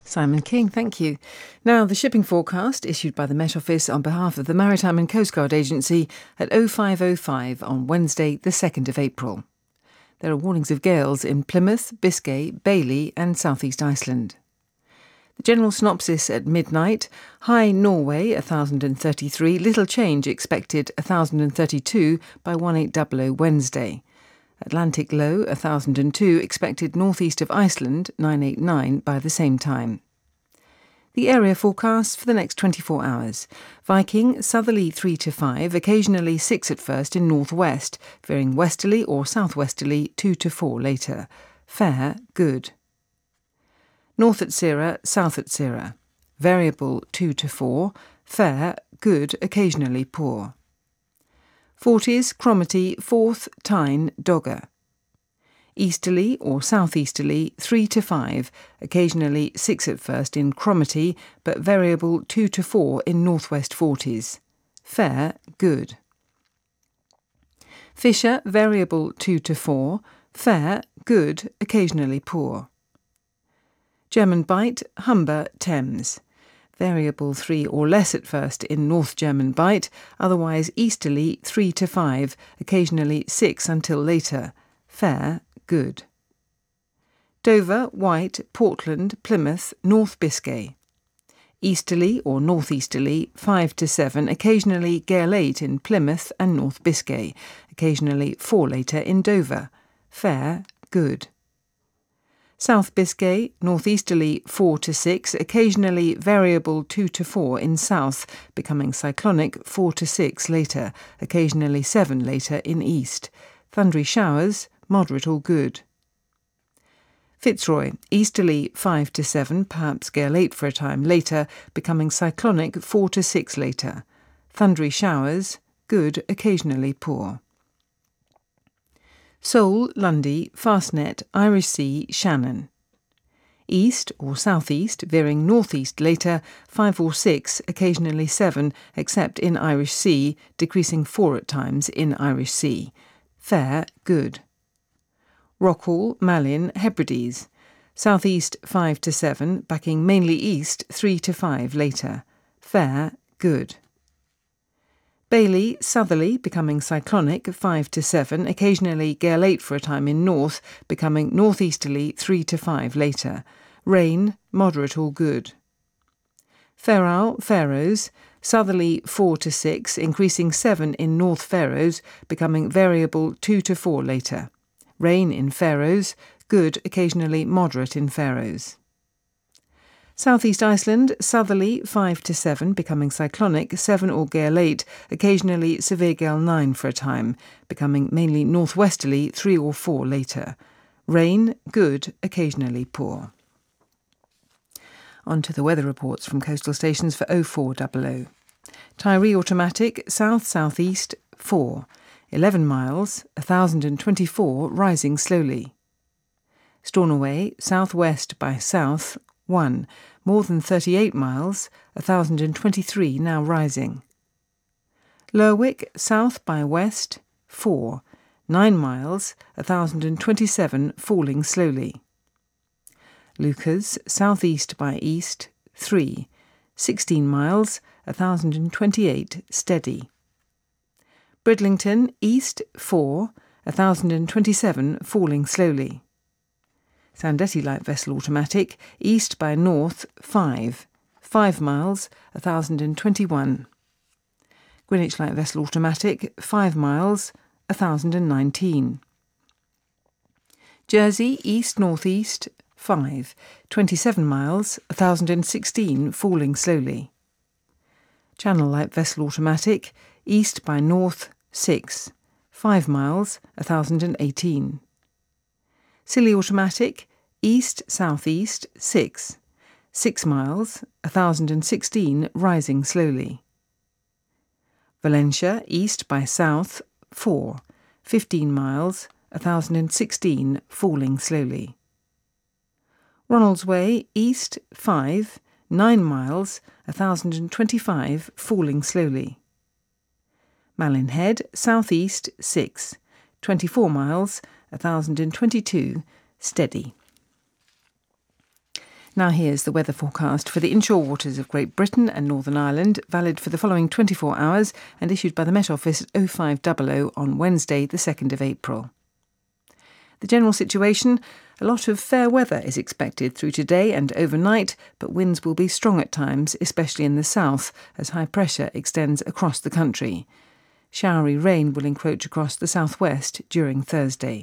Simon King, thank you. Now, the shipping forecast issued by the Met Office on behalf of the Maritime and Coast Guard Agency at 05:05 on Wednesday, the 2nd of April. There are warnings of gales in Plymouth, Biscay, Bailey and South East Iceland. The general synopsis at midnight: high Norway 1033, little change expected 1032 by 1800 Wednesday. Atlantic low 1002, expected northeast of Iceland 989 by the same time. The area forecast for the next 24 hours. Viking, southerly 3 to 5, occasionally 6 at first in northwest, veering westerly or southwesterly 2 to 4 later. Fair, good. North at Sira, south at Sira. Variable 2 to 4, fair, good, occasionally poor. Forties, Cromarty, Forth, Tyne, Dogger. Easterly or southeasterly 3 to 5, occasionally 6 at first in Cromarty, but variable 2 to 4 in northwest Forties. Fair, good. Fisher, variable 2 to 4, fair, good, occasionally poor. German Bight, Humber, Thames. Variable 3 or less at first in North German Bight, otherwise easterly 3 to 5, occasionally 6 until later. Fair, good. Dover, White, Portland, Plymouth, North Biscay. Easterly or northeasterly 5 to 7, occasionally gale 8 in Plymouth and North Biscay, occasionally 4 later in Dover. Fair, good. South Biscay, northeasterly 4 to 6, occasionally variable 2 to 4 in south, becoming cyclonic 4 to 6 later, occasionally 7 later in east. Thundery showers, moderate or good. Fitzroy, easterly 5 to 7, perhaps gale 8 for a time later, becoming cyclonic 4 to 6 later. Thundery showers, good, occasionally poor. Seoul, Lundy, Fastnet, Irish Sea, Shannon. East or southeast, veering northeast later, 5 or 6, occasionally 7, except in Irish Sea, decreasing 4 at times in Irish Sea. Fair, good. Rockall, Malin, Hebrides. Southeast 5 to 7, backing mainly east 3 to 5 later. Fair, good. Bailey, southerly, becoming cyclonic 5 to 7, occasionally gale 8 for a time in north, becoming northeasterly 3 to 5 later. Rain, moderate or good. Ferrol, Faroes, southerly 4 to 6, increasing 7 in North Faroes, becoming variable 2 to 4 later. Rain in Faroes, good, occasionally moderate in Faroes. South East Iceland, southerly 5 to 7, becoming cyclonic 7 or gale 8, occasionally severe gale 9 for a time, becoming mainly northwesterly 3 or 4 later. Rain, good, occasionally poor. On to the weather reports from coastal stations for 0400. Tyree automatic, south-southeast 4, 11 miles, 1024, rising slowly. Stornoway, southwest by south 1, more than 38 miles, 1023 now rising. Lerwick, south by west 4, 9 miles, 1027 falling slowly. Lucas, southeast by east 3, 16 miles, 1028 steady. Bridlington, east 4, 1027 falling slowly. Sandetti light vessel automatic, east by north 5, 5 miles, 1021. Greenwich light vessel automatic, 5 miles, 1019. Jersey, east-northeast 5, 27 miles, 1016 falling slowly. Channel light vessel automatic, east by north 6, 5 miles, 1018. Scilly automatic, east-southeast 6, 6 miles, 1016 rising slowly. Valentia, east by south 4, 15 miles, 1016 falling slowly. Ronaldsway, east 5, 9 miles, 1025 falling slowly. Malin Head, southeast 6, 24 miles, 1022 steady. Now here's the weather forecast for the inshore waters of Great Britain and Northern Ireland, valid for the following 24 hours and issued by the Met Office at 0500 on Wednesday, the 2nd of April. The general situation: a lot of fair weather is expected through today and overnight, but winds will be strong at times, especially in the south, as high pressure extends across the country. Showery rain will encroach across the southwest during Thursday.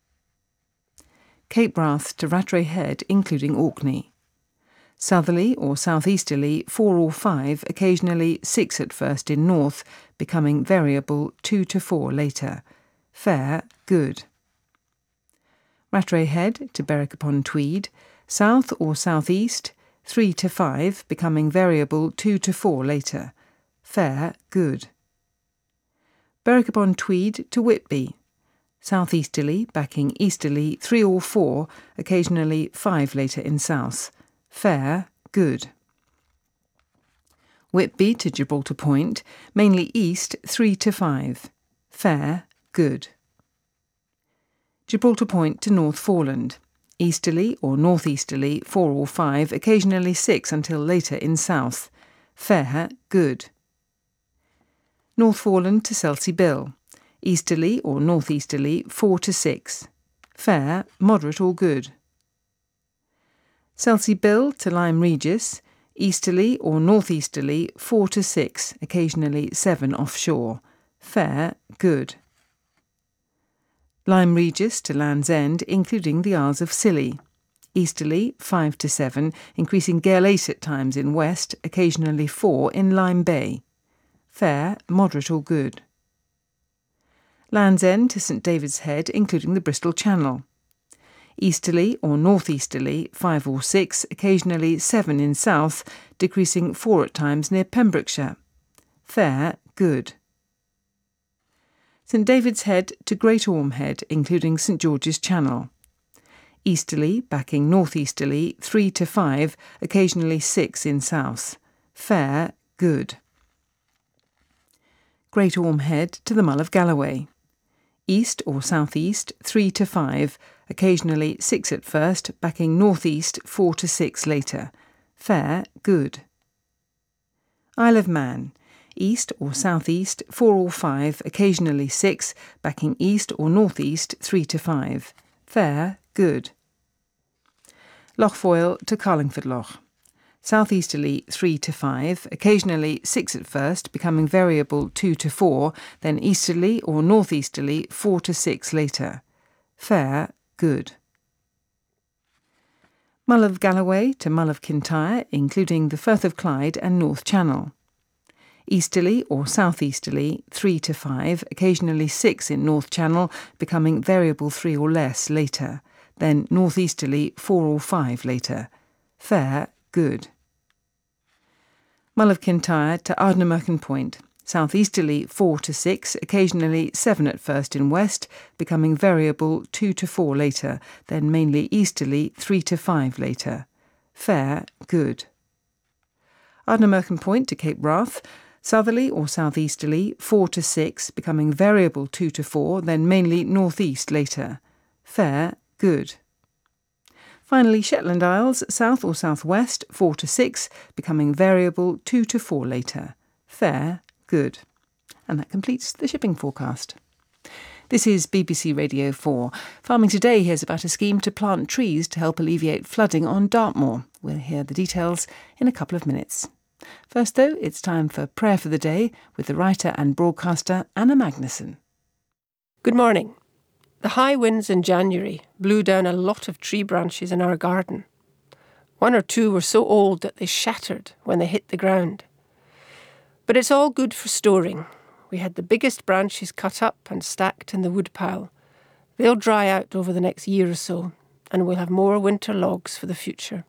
Cape Wrath to Rattray Head, including Orkney. Southerly or southeasterly 4 or 5, occasionally 6 at first in north, becoming variable 2 to 4 later. Fair, good. Rattray Head to Berwick upon Tweed, south or southeast 3 to 5, becoming variable 2 to 4 later. Fair, good. Berwick upon Tweed to Whitby, southeasterly backing easterly 3 or 4, occasionally 5 later in south. Fair, good. Whitby to Gibraltar Point, mainly east 3 to 5. Fair, good. Gibraltar Point to North Foreland, easterly or northeasterly 4 or 5, occasionally 6 until later in south. Fair, good. North Foreland to Selsey Bill, easterly or northeasterly 4 to 6. Fair, moderate or good. Selsey Bill to Lyme Regis, easterly or northeasterly 4 to 6, occasionally 7 offshore. Fair, good. Lyme Regis to Land's End, including the Isles of Scilly, easterly 5 to 7, increasing gale 8 at times in west, occasionally 4 in Lyme Bay. Fair, moderate or good. Land's End to St David's Head, including the Bristol Channel, easterly or northeasterly 5 or 6, occasionally 7 in south, decreasing 4 at times near Pembrokeshire. Fair, good. St David's Head to Great Orme Head, including St George's Channel, easterly backing northeasterly 3 to 5, occasionally 6 in south. Fair, good. Great Orme Head to the Mull of Galloway, east or southeast 3 to 5, occasionally 6 at first, backing northeast 4 to 6 later. Fair, good. Isle of Man, east or southeast 4 or 5, occasionally 6, backing east or northeast 3 to 5. Fair, good. Loch Foyle to Carlingford Loch, southeasterly 3 to 5, occasionally 6 at first, becoming variable 2 to 4, then easterly or northeasterly 4 to 6 later. Fair, good. Mull of Galloway to Mull of Kintyre, including the Firth of Clyde and North Channel, easterly or southeasterly 3 to 5, occasionally 6 in North Channel, becoming variable 3 or less later, then northeasterly 4 or 5 later. Fair, good. Mull of Kintyre to Ardnamurchan Point, southeasterly 4 to 6, occasionally 7 at first in west, becoming variable 2 to 4 later, then mainly easterly 3 to 5 later. Fair, good. Ardnamurchan Point to Cape Wrath, southerly or southeasterly 4 to 6, becoming variable 2 to 4, then mainly northeast later. Fair, good. Finally, Shetland Isles, south or southwest 4 to 6, becoming variable 2 to 4 later. Fair, good. And that completes the shipping forecast. This is BBC Radio 4. Farming Today hears about a scheme to plant trees to help alleviate flooding on Dartmoor. We'll hear the details in a couple of minutes. First, though, it's time for Prayer for the Day with the writer and broadcaster Anna Magnuson. Good morning. The high winds in January blew down a lot of tree branches in our garden. 1 or 2 were so old that they shattered when they hit the ground. But it's all good for storing. We had the biggest branches cut up and stacked in the woodpile. They'll dry out over the next year or so, and we'll have more winter logs for the future.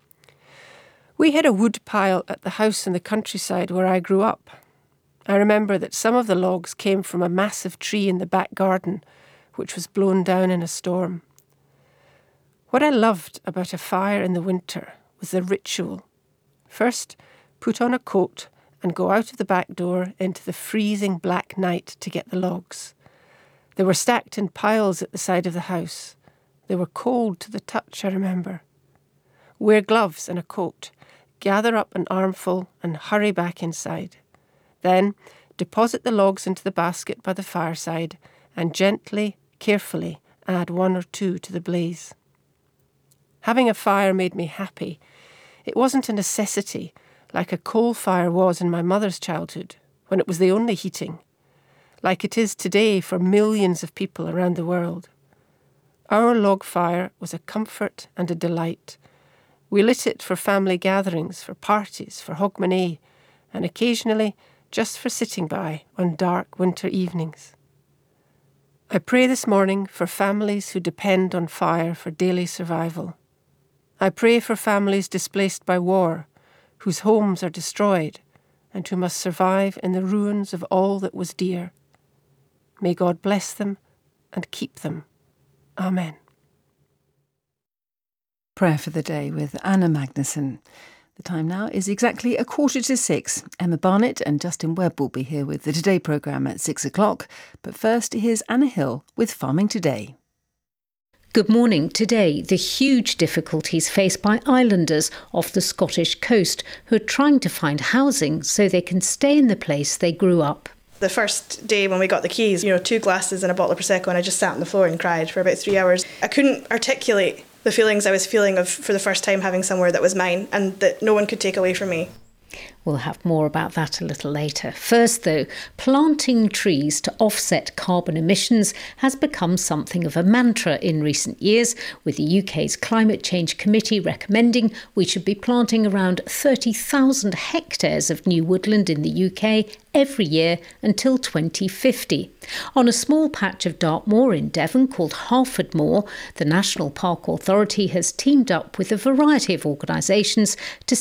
We had a woodpile at the house in the countryside where I grew up. I remember that some of the logs came from a massive tree in the back garden, which was blown down in a storm. What I loved about a fire in the winter was the ritual. First, put on a coat and go out of the back door into the freezing black night to get the logs. They were stacked in piles at the side of the house. They were cold to the touch, I remember. wear gloves and a coat, gather up an armful and hurry back inside. Then deposit the logs into the basket by the fireside and gently, carefully add 1 or 2 to the blaze. Having a fire made me happy. It wasn't a necessity, like a coal fire was in my mother's childhood, when it was the only heating, like it is today for millions of people around the world. Our log fire was a comfort and a delight. We lit it for family gatherings, for parties, for hogmanay, and occasionally just for sitting by on dark winter evenings. I pray this morning for families who depend on fire for daily survival. I pray for families displaced by war, whose homes are destroyed, and who must survive in the ruins of all that was dear. May God bless them and keep them. Amen. Prayer for the Day with Anna Magnuson. The time now is exactly 5:45. Emma Barnett and Justin Webb will be here with the Today programme at 6 o'clock. But first, here's Anna Hill with Farming Today. Good morning. Today, the huge difficulties faced by islanders off the Scottish coast who are trying to find housing so they can stay in the place they grew up. The first day when we got the keys, 2 glasses and a bottle of Prosecco, and I just sat on the floor and cried for about 3 hours. I couldn't articulate the feelings I was feeling for the first time having somewhere that was mine and that no one could take away from me. We'll have more about that a little later. First, though, planting trees to offset carbon emissions has become something of a mantra in recent years, with the UK's Climate Change Committee recommending we should be planting around 30,000 hectares of new woodland in the UK every year until 2050. On a small patch of Dartmoor in Devon called Harford Moor, the National Park Authority has teamed up with a variety of organisations to